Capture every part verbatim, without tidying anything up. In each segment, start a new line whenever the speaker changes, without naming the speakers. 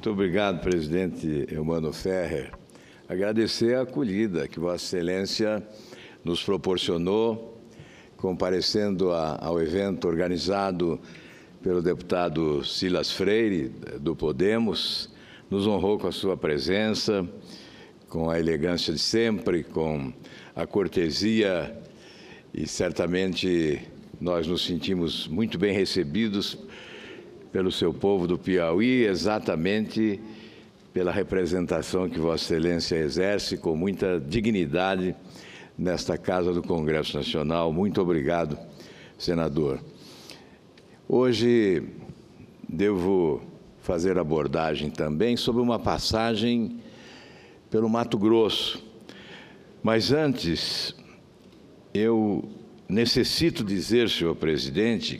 Muito obrigado, presidente Eumano Ferrer. Agradecer a acolhida que Vossa Excelência nos proporcionou, comparecendo a, ao evento organizado pelo deputado Silas Freire, do Podemos. Nos honrou com a sua presença, com a elegância de sempre, com a cortesia, e certamente nós nos sentimos muito bem recebidos pelo seu povo do Piauí, exatamente pela representação que Vossa Excelência exerce com muita dignidade nesta Casa do Congresso Nacional. Muito obrigado, senador. Hoje devo fazer abordagem também sobre uma passagem pelo Mato Grosso. Mas antes, eu necessito dizer, senhor presidente,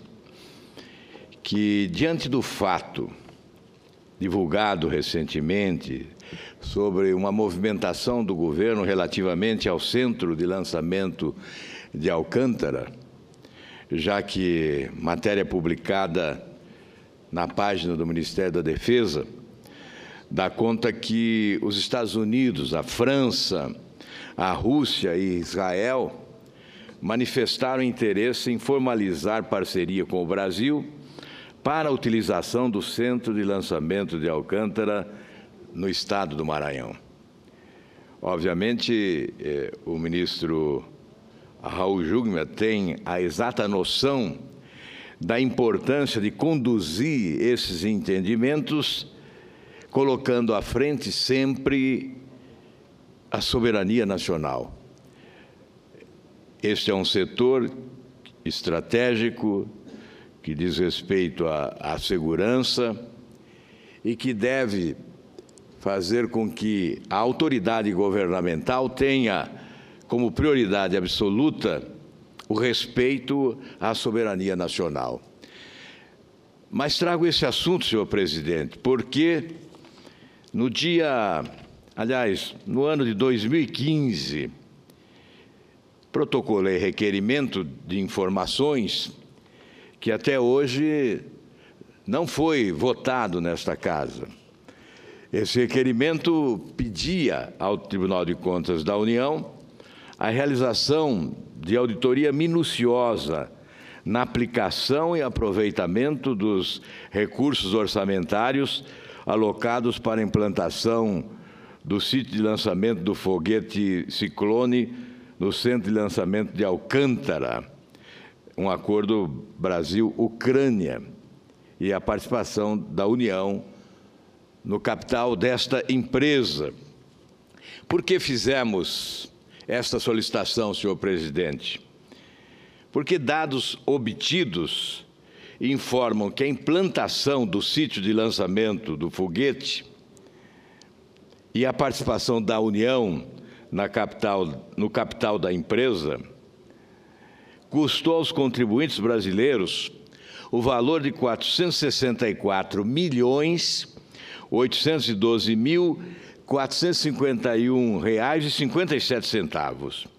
que diante do fato divulgado recentemente sobre uma movimentação do governo relativamente ao centro de lançamento de Alcântara, já que matéria publicada na página do Ministério da Defesa dá conta que os Estados Unidos, a França, a Rússia e Israel manifestaram interesse em formalizar parceria com o Brasil para a utilização do centro de lançamento de Alcântara no estado do Maranhão. Obviamente, eh, o ministro Raul Jungmann tem a exata noção da importância de conduzir esses entendimentos, colocando à frente sempre a soberania nacional. Este é um setor estratégico que diz respeito à, à segurança e que deve fazer com que a autoridade governamental tenha como prioridade absoluta o respeito à soberania nacional. Mas trago esse assunto, senhor presidente, porque no dia, aliás, no ano de dois mil e quinze, protocolei requerimento de informações que até hoje não foi votado nesta Casa. Esse requerimento pedia ao Tribunal de Contas da União a realização de auditoria minuciosa na aplicação e aproveitamento dos recursos orçamentários alocados para a implantação do sítio de lançamento do foguete Ciclone no centro de lançamento de Alcântara, um acordo Brasil-Ucrânia, e a participação da União no capital desta empresa. Por que fizemos esta solicitação, senhor presidente? Porque dados obtidos informam que a implantação do sítio de lançamento do foguete e a participação da União na capital, no capital da empresa custou aos contribuintes brasileiros o valor de quatrocentos e sessenta e quatro milhões oitocentos e doze mil quatrocentos e cinquenta e um reais e cinquenta e sete centavos.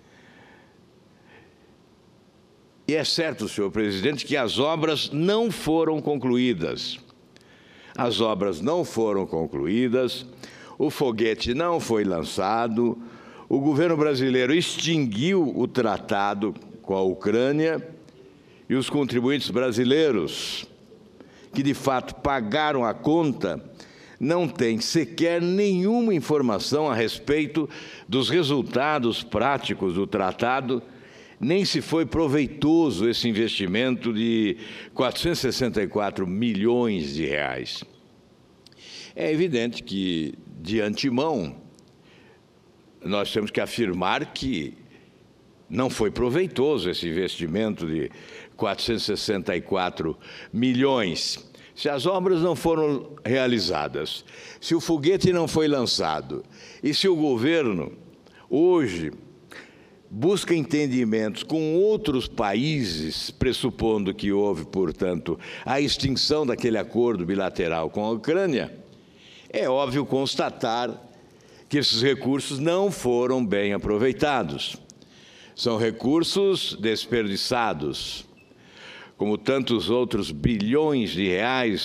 E é certo, senhor presidente, que as obras não foram concluídas. As obras não foram concluídas, o foguete não foi lançado, o governo brasileiro extinguiu o tratado com a Ucrânia e os contribuintes brasileiros, que de fato pagaram a conta, não têm sequer nenhuma informação a respeito dos resultados práticos do tratado, nem se foi proveitoso esse investimento de quatrocentos e sessenta e quatro milhões de reais. É evidente que, de antemão, nós temos que afirmar que não foi proveitoso esse investimento de quatrocentos e sessenta e quatro milhões. Se as obras não foram realizadas, se o foguete não foi lançado e se o governo hoje busca entendimentos com outros países, pressupondo que houve, portanto, a extinção daquele acordo bilateral com a Ucrânia, é óbvio constatar que esses recursos não foram bem aproveitados. São recursos desperdiçados, como tantos outros bilhões de reais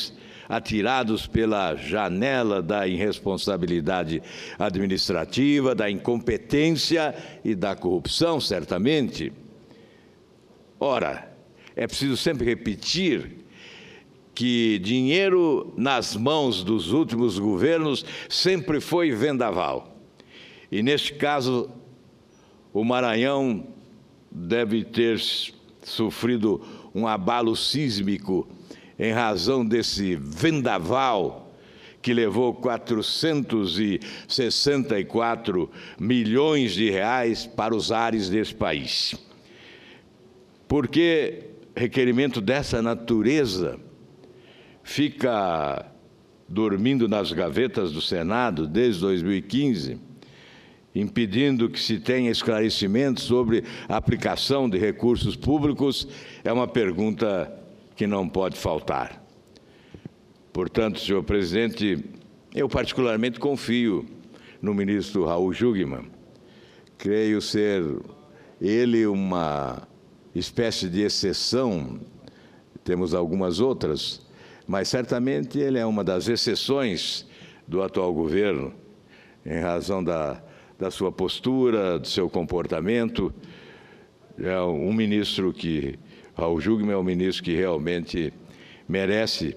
atirados pela janela da irresponsabilidade administrativa, da incompetência e da corrupção, certamente. Ora, é preciso sempre repetir que dinheiro nas mãos dos últimos governos sempre foi vendaval. E, neste caso, o Maranhão deve ter sofrido um abalo sísmico em razão desse vendaval que levou quatrocentos e sessenta e quatro milhões de reais para os ares desse país. Porque requerimento dessa natureza fica dormindo nas gavetas do Senado desde dois mil e quinze, impedindo que se tenha esclarecimento sobre a aplicação de recursos públicos, é uma pergunta que não pode faltar. Portanto, senhor presidente, eu particularmente confio no ministro Raul Jungmann. Creio ser ele uma espécie de exceção, temos algumas outras, mas certamente ele é uma das exceções do atual governo, em razão da, da sua postura, do seu comportamento. É um ministro que, Raul Jungmann é um ministro que realmente merece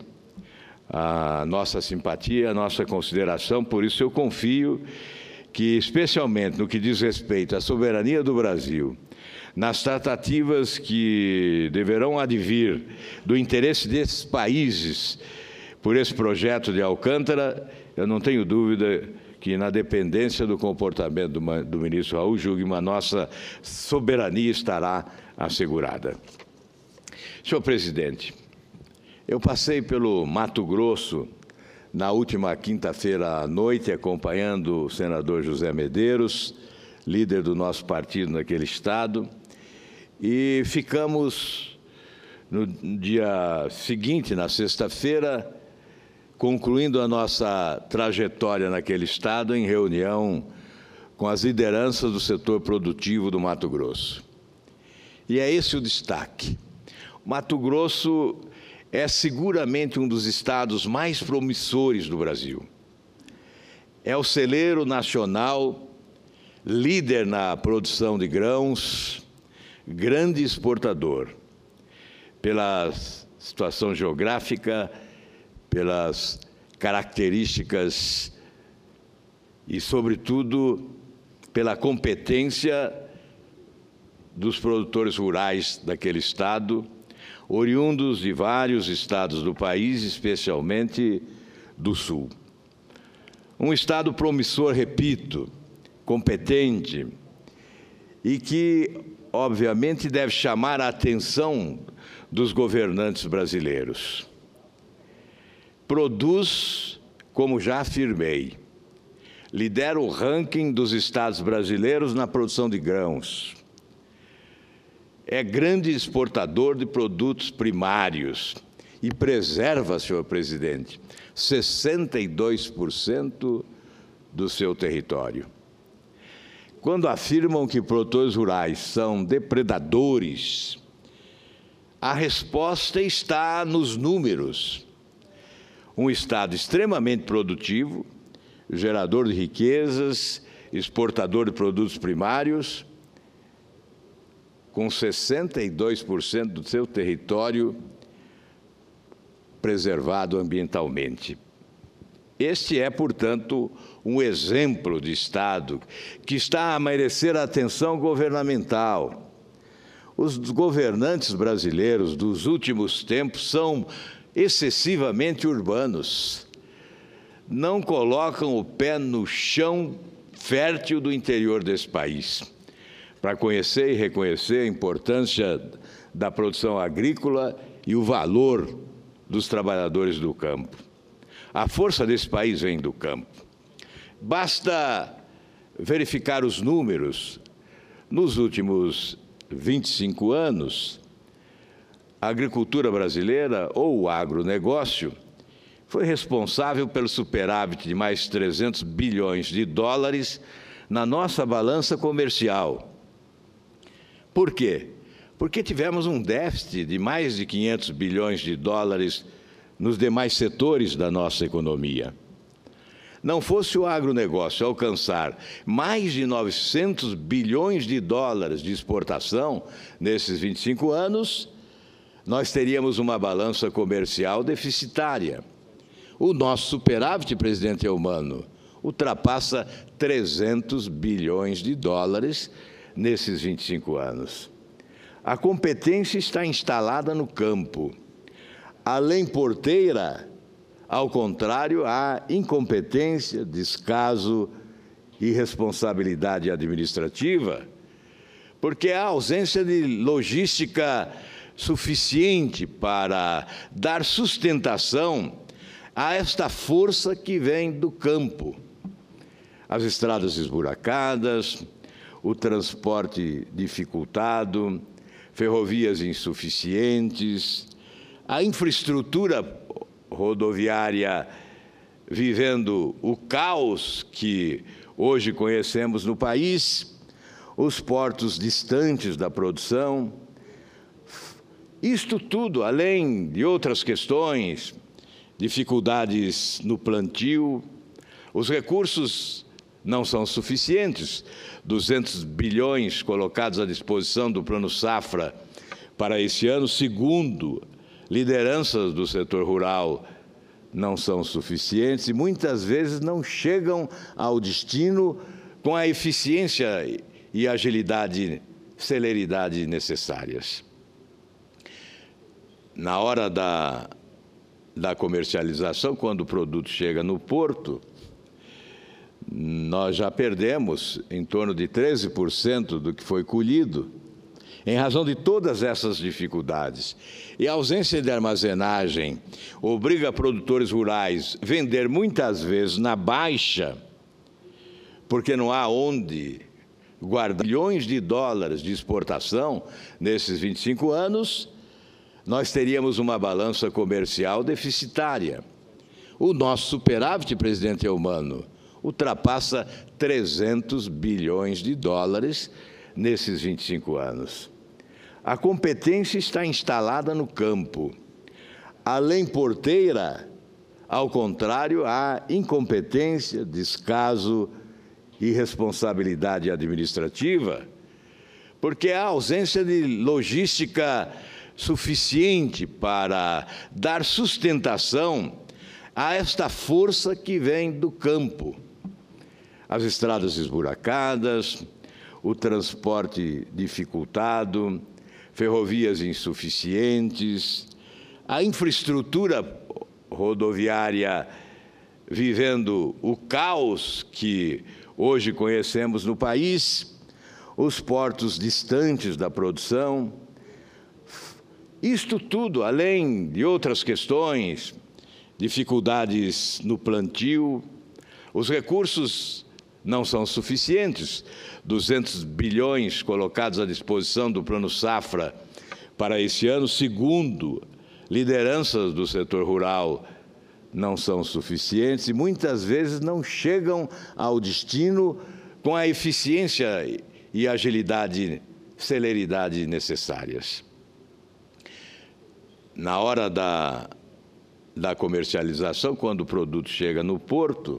a nossa simpatia, a nossa consideração. Por isso eu confio que, especialmente no que diz respeito à soberania do Brasil, nas tratativas que deverão advir do interesse desses países por esse projeto de Alcântara, eu não tenho dúvida que, na dependência do comportamento do, do ministro Raul Jungmann, a nossa soberania estará assegurada. Senhor presidente, eu passei pelo Mato Grosso na última quinta-feira à noite, acompanhando o senador José Medeiros, líder do nosso partido naquele estado, e ficamos no dia seguinte, na sexta-feira, concluindo a nossa trajetória naquele estado em reunião com as lideranças do setor produtivo do Mato Grosso. E é esse o destaque. O Mato Grosso é seguramente um dos estados mais promissores do Brasil. É o celeiro nacional, líder na produção de grãos, grande exportador, pela situação geográfica, pelas características e, sobretudo, pela competência dos produtores rurais daquele estado, oriundos de vários estados do país, especialmente do Sul. Um estado promissor, repito, competente e que, obviamente, deve chamar a atenção dos governantes brasileiros. Produz, como já afirmei, lidera o ranking dos estados brasileiros na produção de grãos. É grande exportador de produtos primários e preserva, senhor presidente, sessenta e dois por cento do seu território. Quando afirmam que produtores rurais são depredadores, a resposta está nos números. Um estado extremamente produtivo, gerador de riquezas, exportador de produtos primários, com sessenta e dois por cento do seu território preservado ambientalmente. Este é, portanto, um exemplo de estado que está a merecer a atenção governamental. Os governantes brasileiros dos últimos tempos são excessivamente urbanos. Não colocam o pé no chão fértil do interior desse país, para conhecer e reconhecer a importância da produção agrícola e o valor dos trabalhadores do campo. A força desse país vem do campo. Basta verificar os números. Nos últimos vinte e cinco anos, a agricultura brasileira, ou o agronegócio, foi responsável pelo superávit de mais de trezentos bilhões de dólares na nossa balança comercial. Por quê? Porque tivemos um déficit de mais de quinhentos bilhões de dólares nos demais setores da nossa economia. Não fosse o agronegócio alcançar mais de novecentos bilhões de dólares de exportação nesses vinte e cinco anos, nós teríamos uma balança comercial deficitária. O nosso superávit, presidente Eumano, ultrapassa trezentos bilhões de dólares nesses vinte e cinco anos. A competência está instalada no campo. A lei porteira, ao contrário, há incompetência, descaso e irresponsabilidade administrativa, porque há ausência de logística suficiente para dar sustentação a esta força que vem do campo. As estradas esburacadas, o transporte dificultado, ferrovias insuficientes, a infraestrutura rodoviária vivendo o caos que hoje conhecemos no país, os portos distantes da produção. Isto tudo, além de outras questões, dificuldades no plantio, os recursos não são suficientes, duzentos bilhões colocados à disposição do Plano Safra para esse ano, segundo lideranças do setor rural, não são suficientes e muitas vezes não chegam ao destino com a eficiência e agilidade, celeridade necessárias. Na hora da, da comercialização, quando o produto chega no porto, nós já perdemos em torno de treze por cento do que foi colhido, em razão de todas essas dificuldades. E a ausência de armazenagem obriga produtores rurais a vender muitas vezes na baixa, porque não há onde guardar bilhões de dólares de exportação nesses vinte e cinco anos, nós teríamos uma balança comercial deficitária. O nosso superávit, presidente Eumano, ultrapassa trezentos bilhões de dólares nesses vinte e cinco anos. A competência está instalada no campo. A lei porteira, ao contrário, há incompetência, descaso e irresponsabilidade administrativa, porque há ausência de logística suficiente para dar sustentação a esta força que vem do campo. As estradas esburacadas, o transporte dificultado, ferrovias insuficientes, a infraestrutura rodoviária vivendo o caos que hoje conhecemos no país, os portos distantes da produção. Isto tudo, além de outras questões, dificuldades no plantio, os recursos não são suficientes, duzentos bilhões colocados à disposição do Plano Safra para esse ano, segundo lideranças do setor rural, não são suficientes e muitas vezes não chegam ao destino com a eficiência e agilidade, celeridade necessárias. Na hora da, da comercialização, quando o produto chega no porto,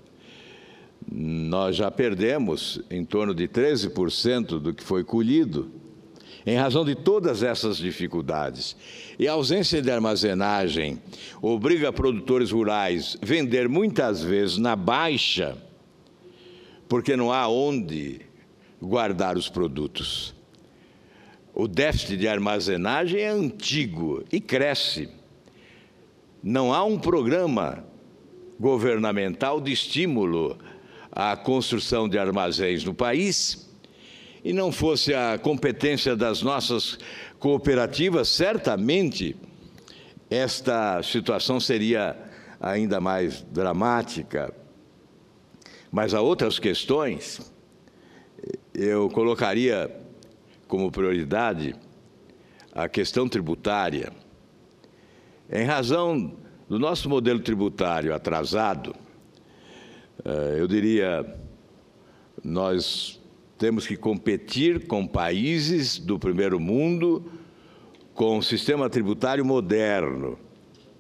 nós já perdemos em torno de treze por cento do que foi colhido, em razão de todas essas dificuldades. E a ausência de armazenagem obriga produtores rurais a vender muitas vezes na baixa, porque não há onde guardar os produtos. O déficit de armazenagem é antigo e cresce. Não há um programa governamental de estímulo à construção de armazéns no país, e não fosse a competência das nossas cooperativas, certamente esta situação seria ainda mais dramática. Mas há outras questões. Eu colocaria como prioridade a questão tributária. Em razão do nosso modelo tributário atrasado, eu diria, nós temos que competir com países do primeiro mundo com um sistema tributário moderno.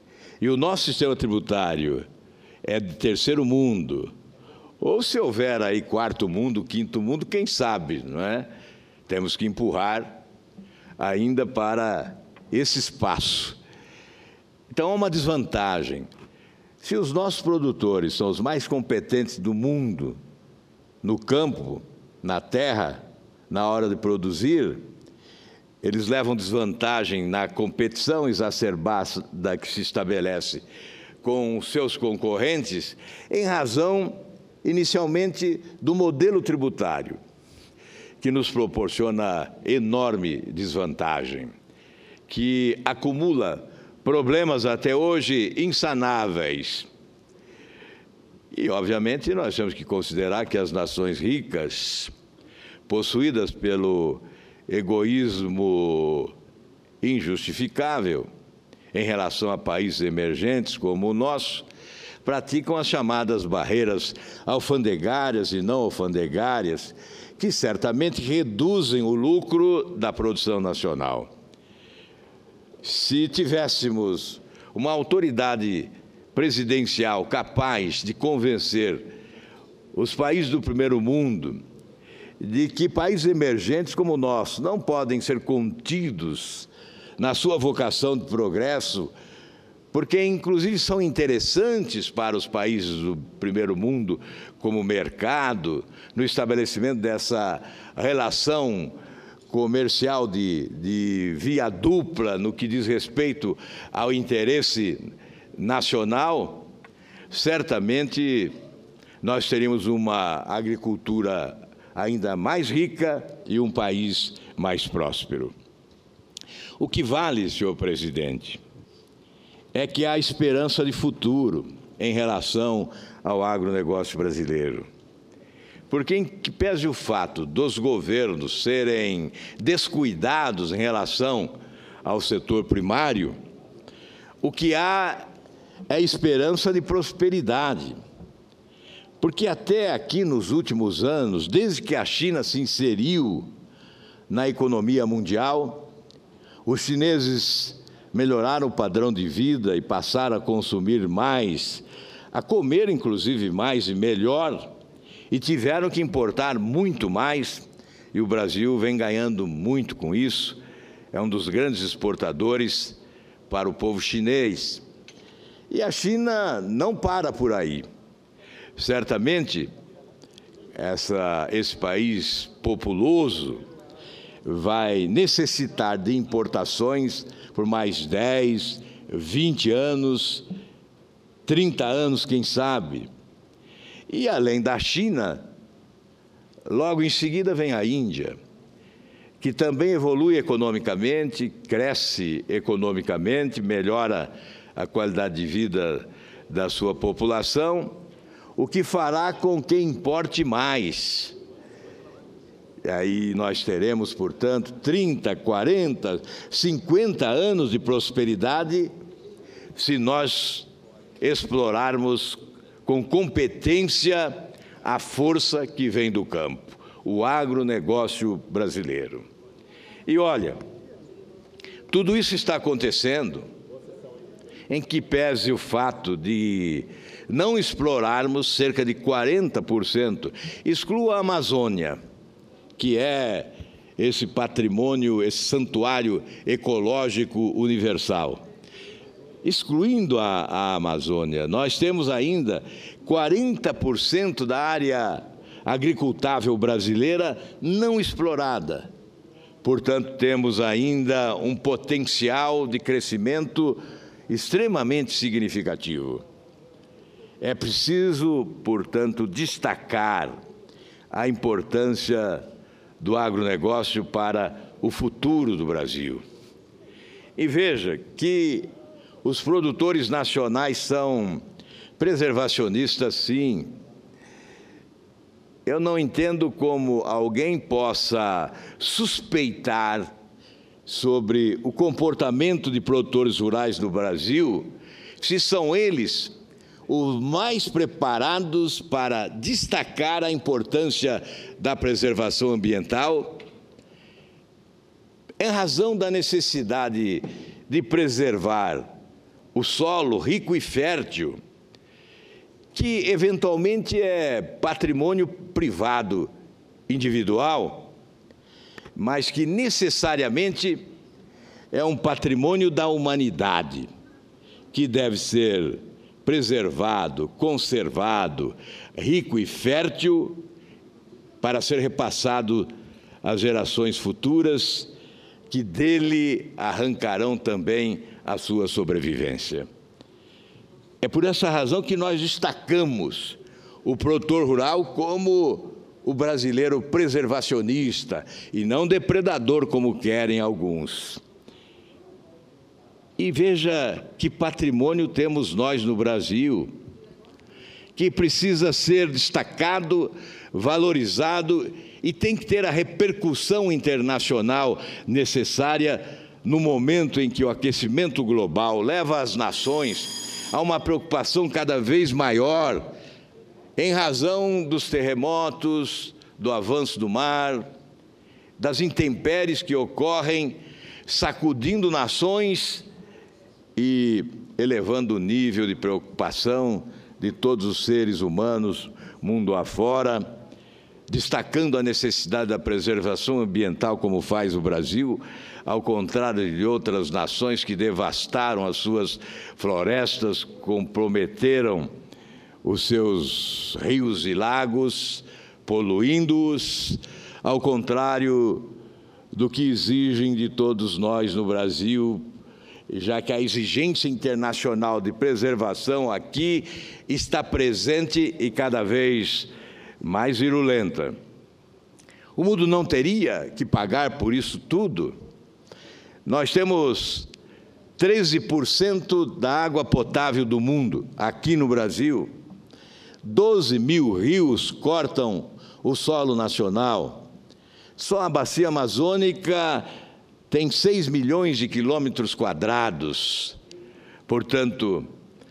e o nosso sistema tributário é de terceiro mundo, ou se houver aí quarto mundo, quinto mundo, quem sabe, não é? Temos que empurrar ainda para esse espaço. Então, há uma desvantagem. Se os nossos produtores são os mais competentes do mundo, no campo, na terra, na hora de produzir, eles levam desvantagem na competição exacerbada que se estabelece com os seus concorrentes, em razão, inicialmente, do modelo tributário, que nos proporciona enorme desvantagem, que acumula problemas até hoje insanáveis. E, obviamente, nós temos que considerar que as nações ricas, possuídas pelo egoísmo injustificável em relação a países emergentes como o nosso, praticam as chamadas barreiras alfandegárias e não alfandegárias, que certamente reduzem o lucro da produção nacional. Se tivéssemos uma autoridade presidencial capaz de convencer os países do primeiro mundo de que países emergentes como o nosso não podem ser contidos na sua vocação de progresso, porque, inclusive, são interessantes para os países do primeiro mundo como mercado, no estabelecimento dessa relação comercial de, de via dupla no que diz respeito ao interesse nacional, certamente nós teríamos uma agricultura ainda mais rica e um país mais próspero. O que vale, senhor presidente, é que há esperança de futuro em relação ao agronegócio brasileiro. Porque, em que pese o fato dos governos serem descuidados em relação ao setor primário, o que há é esperança de prosperidade. Porque até aqui nos últimos anos, desde que a China se inseriu na economia mundial, os chineses melhoraram o padrão de vida e passaram a consumir mais, a comer inclusive mais e melhor, e tiveram que importar muito mais, e o Brasil vem ganhando muito com isso, é um dos grandes exportadores para o povo chinês. E a China não para por aí. Certamente, essa, esse país populoso vai necessitar de importações por mais dez, vinte anos, trinta anos, quem sabe. E, além da China, logo em seguida vem a Índia, que também evolui economicamente, cresce economicamente, melhora a qualidade de vida da sua população, o que fará com que importe mais. E aí nós teremos, portanto, trinta, quarenta, cinquenta anos de prosperidade se nós explorarmos com competência a força que vem do campo, o agronegócio brasileiro. E olha, tudo isso está acontecendo em que pese o fato de não explorarmos cerca de quarenta por cento, exclua a Amazônia, que é esse patrimônio, esse santuário ecológico universal. Excluindo a, a Amazônia, nós temos ainda quarenta por cento da área agricultável brasileira não explorada. Portanto, temos ainda um potencial de crescimento extremamente significativo. É preciso, portanto, destacar a importância do agronegócio para o futuro do Brasil. E veja que os produtores nacionais são preservacionistas, sim. Eu não entendo como alguém possa suspeitar sobre o comportamento de produtores rurais no Brasil, se são eles os mais preparados para destacar a importância da preservação ambiental, em razão da necessidade de preservar o solo rico e fértil, que eventualmente é patrimônio privado, individual, mas que necessariamente é um patrimônio da humanidade, que deve ser preservado, conservado, rico e fértil, para ser repassado às gerações futuras, que dele arrancarão também a sua sobrevivência. É por essa razão que nós destacamos o produtor rural como o brasileiro preservacionista e não depredador, como querem alguns. E veja que patrimônio temos nós no Brasil, que precisa ser destacado, valorizado e tem que ter a repercussão internacional necessária no momento em que o aquecimento global leva as nações a uma preocupação cada vez maior em razão dos terremotos, do avanço do mar, das intempéries que ocorrem, sacudindo nações e elevando o nível de preocupação de todos os seres humanos, mundo afora, destacando a necessidade da preservação ambiental, como faz o Brasil, ao contrário de outras nações que devastaram as suas florestas, comprometeram os seus rios e lagos, poluindo-os, ao contrário do que exigem de todos nós no Brasil, já que a exigência internacional de preservação aqui está presente e cada vez mais virulenta. O mundo não teria que pagar por isso tudo? Nós temos treze por cento da água potável do mundo aqui no Brasil, doze mil rios cortam o solo nacional, só a bacia amazônica tem seis milhões de quilômetros quadrados. Portanto,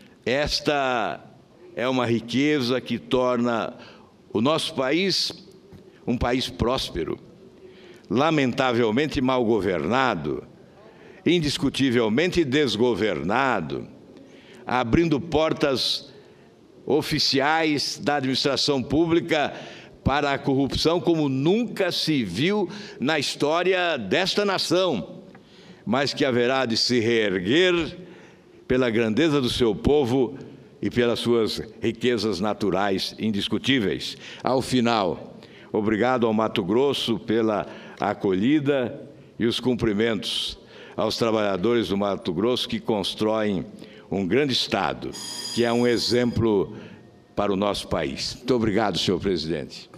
esta é uma riqueza que torna o nosso país um país próspero, lamentavelmente mal governado, indiscutivelmente desgovernado, abrindo portas oficiais da administração pública para a corrupção como nunca se viu na história desta nação, mas que haverá de se reerguer pela grandeza do seu povo e pelas suas riquezas naturais indiscutíveis. Ao final, obrigado ao Mato Grosso pela acolhida e os cumprimentos aos trabalhadores do Mato Grosso que constroem um grande Estado, que é um exemplo para o nosso país. Muito obrigado, senhor presidente.